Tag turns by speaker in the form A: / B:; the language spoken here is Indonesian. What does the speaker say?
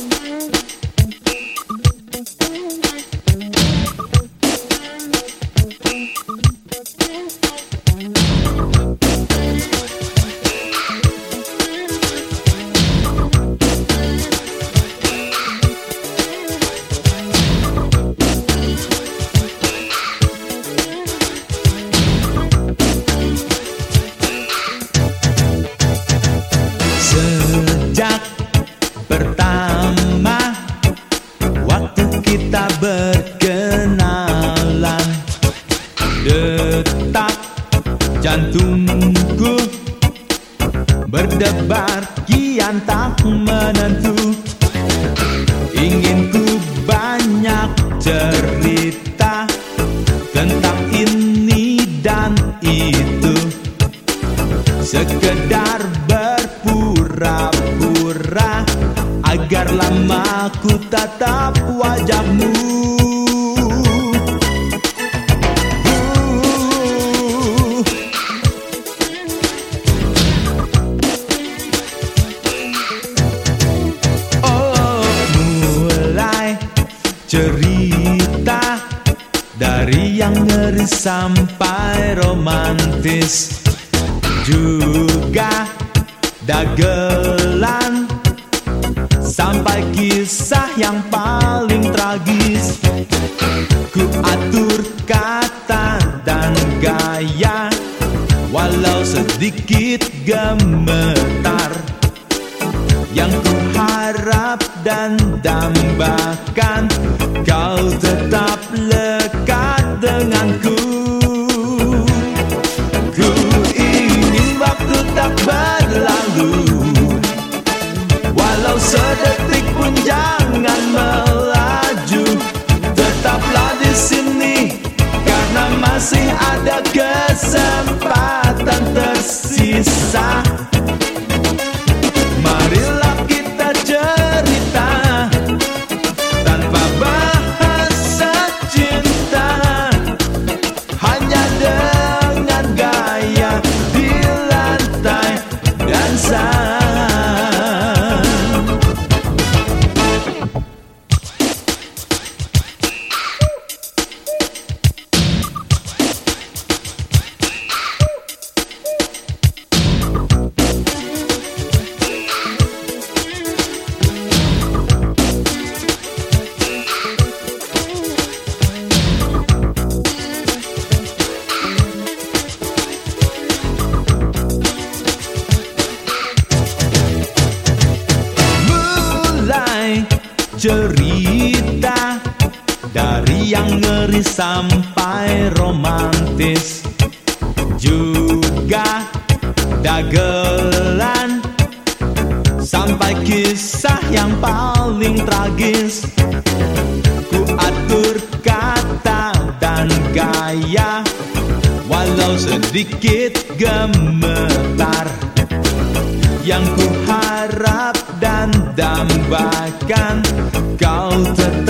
A: Sejak pertama waktu kita berkenalan, detak jantungku berdebar kian tak menentu. Ingin ku banyak cerita tentang ini dan itu, sekedar berpura-pura agar lama ku tatap wajahmu. Oh, mulai cerita dari yang ngeri sampai romantis, juga dagelan sampai kisah yang paling tragis. Ku atur kata dan gaya walau sedikit gemetar, yang ku harap dan dambakan kau tetap lekat denganku. Ku ingin waktu tak berlalu, walau sedetik pun jangan melaju. Tetaplah di sini karena masih ada kesempatan tersisa. Marilah kita cerita tanpa bahasa cinta, hanya dengan gaya di lantai dansa. Cerita dari yang ngeri sampai romantis, juga dagelan sampai kisah yang paling tragis. Ku atur kata dan gaya walau sedikit gemetar, yang ku harap dan dambakan kau tetap